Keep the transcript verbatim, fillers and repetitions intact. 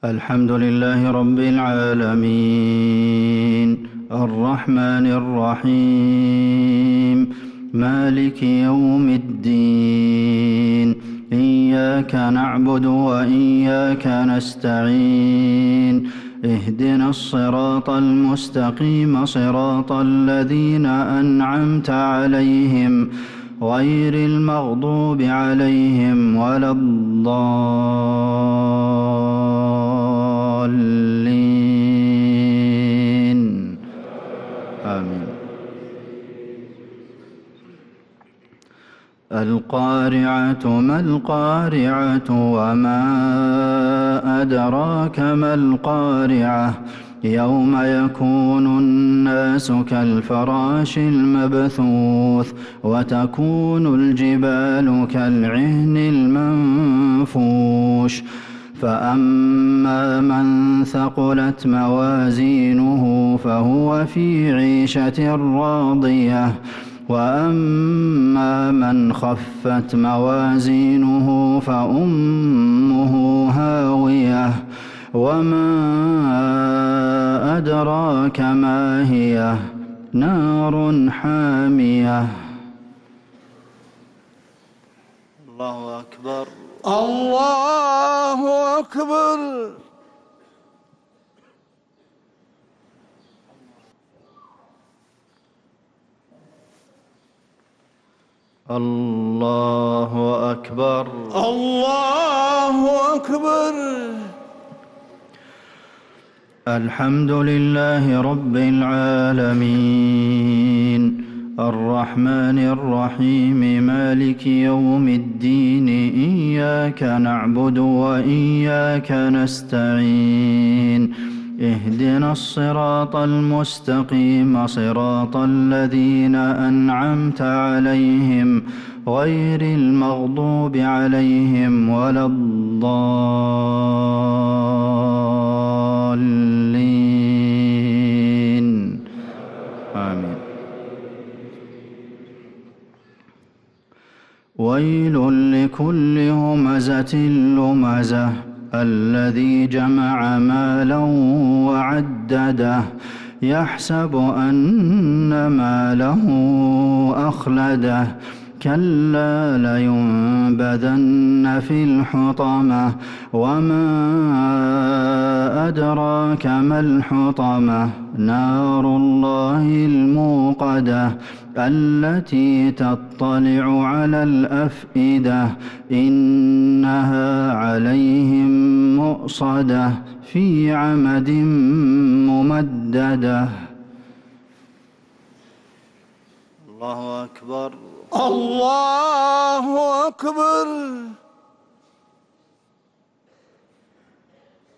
الحمد لله رب العالمين الرحمن الرحيم مالك يوم الدين إياك نعبد وإياك نستعين اهدنا الصراط المستقيم صراط الذين أنعمت عليهم غير المغضوب عليهم ولا الضالين آمين. القارعة ما القارعة وما أدراك ما القارعة يوم يكون الناس كالفراش المبثوث وتكون الجبال كالعهن المنفوش فأما من ثقلت موازينه فهو في عيشة راضية وأما من خفت موازينه فأمه هاوية وما أدراك ما هي نار حامية. الله أكبر الله أكبر. الله أكبر الله أكبر. الحمد لله رب العالمين الرحمن الرحيم مالك يوم الدين إياك نعبد وإياك نستعين اهدنا الصراط المستقيم صراط الذين أنعمت عليهم غير المغضوب عليهم ولا الضالين آمين. ويل لكل همزة لمزة الذي جمع مالا وعدده يحسب أن ماله أخلده كلا لينبذن في الحطمة وما أدراك ما الحطمة نار الله الموقدة التي تطلع على الأفئدة إنها عليهم مؤصدة في عمد ممددة. الله أكبر الله أكبر.